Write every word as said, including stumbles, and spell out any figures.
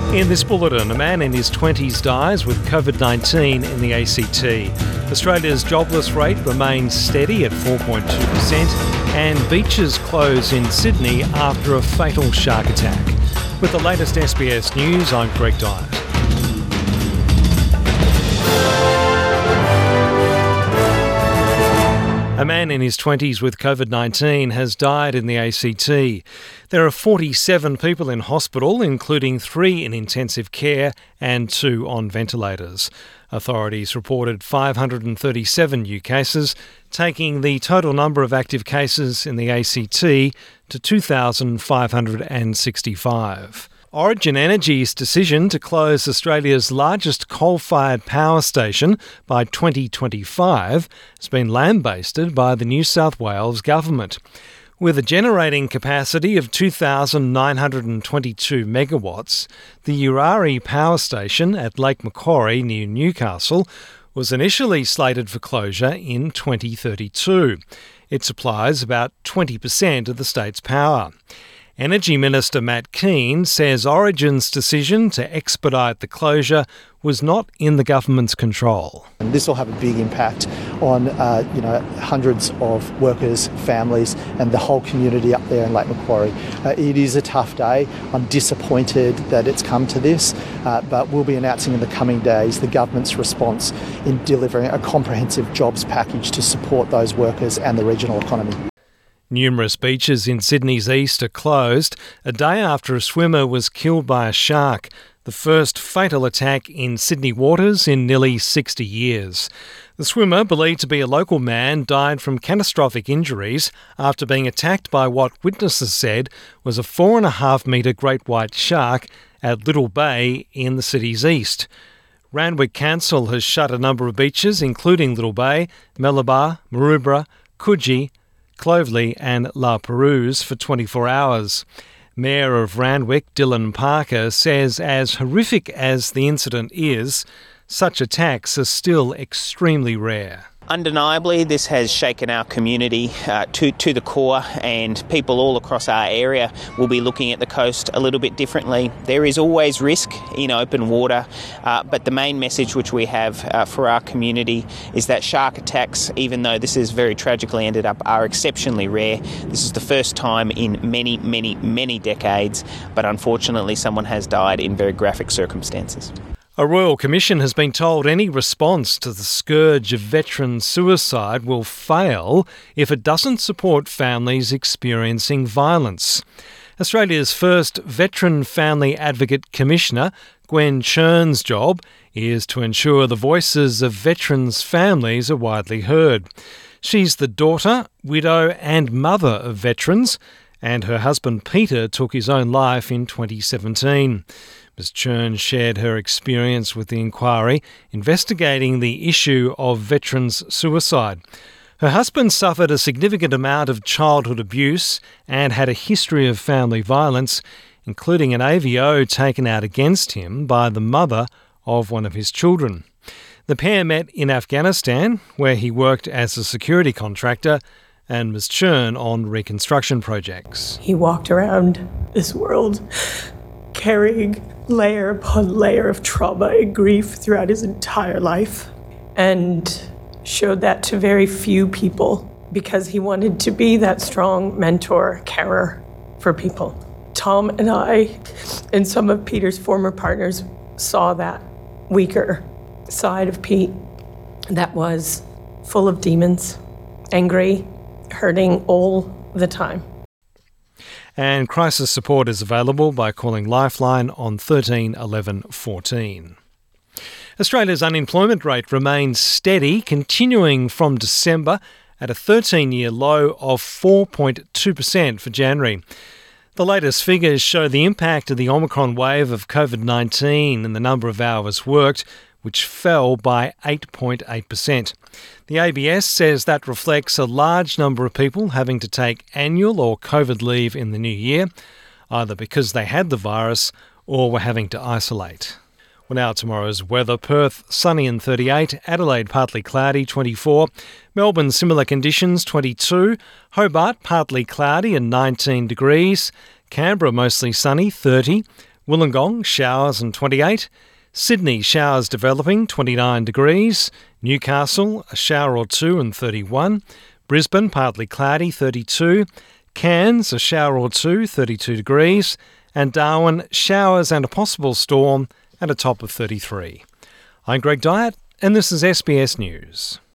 In this bulletin, a man in his twenties dies with covid nineteen in the A C T. Australia's jobless rate remains steady at four point two percent, and beaches close in Sydney after a fatal shark attack. With the latest S B S News, I'm Greg Dyatt. A man in his twenties with covid nineteen has died in the A C T. There are forty-seven people in hospital, including three in intensive care and two on ventilators. Authorities reported five hundred thirty-seven new cases, taking the total number of active cases in the A C T to two thousand five hundred sixty-five. Origin Energy's decision to close Australia's largest coal-fired power station by twenty twenty-five has been lambasted by the New South Wales government. With a generating capacity of two thousand nine hundred twenty-two megawatts, the Urari power station at Lake Macquarie near Newcastle was initially slated for closure in twenty thirty-two. It supplies about twenty percent of the state's power. Energy Minister Matt Keane says Origin's decision to expedite the closure was not in the government's control. And this will have a big impact on uh, you know hundreds of workers, families and the whole community up there in Lake Macquarie. Uh, it is a tough day. I'm disappointed that it's come to this, uh, but we'll be announcing in the coming days the government's response in delivering a comprehensive jobs package to support those workers and the regional economy. Numerous beaches in Sydney's east are closed a day after a swimmer was killed by a shark, the first fatal attack in Sydney waters in nearly sixty years. The swimmer, believed to be a local man, died from catastrophic injuries after being attacked by what witnesses said was a four and a half metre great white shark at Little Bay in the city's east. Randwick Council has shut a number of beaches, including Little Bay, Malabar, Maroubra, Coogee, Clovelly and La Perouse for twenty-four hours. Mayor of Randwick, Dylan Parker, says as horrific as the incident is, such attacks are still extremely rare. Undeniably, this has shaken our community uh, to, to the core, and people all across our area will be looking at the coast a little bit differently. There is always risk in open water, uh, but the main message which we have uh, for our community is that shark attacks, even though this has very tragically ended up, are exceptionally rare. This is the first time in many, many, many decades, but unfortunately someone has died in very graphic circumstances. A Royal Commission has been told any response to the scourge of veteran suicide will fail if it doesn't support families experiencing violence. Australia's first Veteran Family Advocate Commissioner, Gwen Churn's job is to ensure the voices of veterans' families are widely heard. She's the daughter, widow and mother of veterans, and her husband Peter took his own life in twenty seventeen. Miz Churn shared her experience with the inquiry investigating the issue of veterans' suicide. Her husband suffered a significant amount of childhood abuse and had a history of family violence, including an A V O taken out against him by the mother of one of his children. The pair met in Afghanistan, where he worked as a security contractor, and Miz Churn on reconstruction projects. He walked around this world carrying layer upon layer of trauma and grief throughout his entire life, and showed that to very few people because he wanted to be that strong mentor, carer for people. Tom and I and some of Peter's former partners saw that weaker side of Pete that was full of demons, angry, hurting all the time. And crisis support is available by calling Lifeline on thirteen eleven fourteen. Australia's unemployment rate remains steady, continuing from December at a thirteen-year low of four point two percent for January. The latest figures show the impact of the Omicron wave of covid nineteen and the number of hours worked, which fell by eight point eight percent. The A B S says that reflects a large number of people having to take annual or COVID leave in the new year, either because they had the virus or were having to isolate. Well, now tomorrow's weather. Perth, sunny and thirty-eight. Adelaide, partly cloudy, twenty-four. Melbourne, similar conditions, twenty-two. Hobart, partly cloudy and nineteen degrees. Canberra, mostly sunny, thirty. Wollongong, showers and twenty-eight. Sydney, showers developing, twenty-nine degrees. Newcastle, a shower or two and thirty-one. Brisbane, partly cloudy, thirty-two. Cairns, a shower or two, thirty-two degrees. And Darwin, showers and a possible storm at a top of thirty-three. I'm Greg Dyett, and this is S B S News.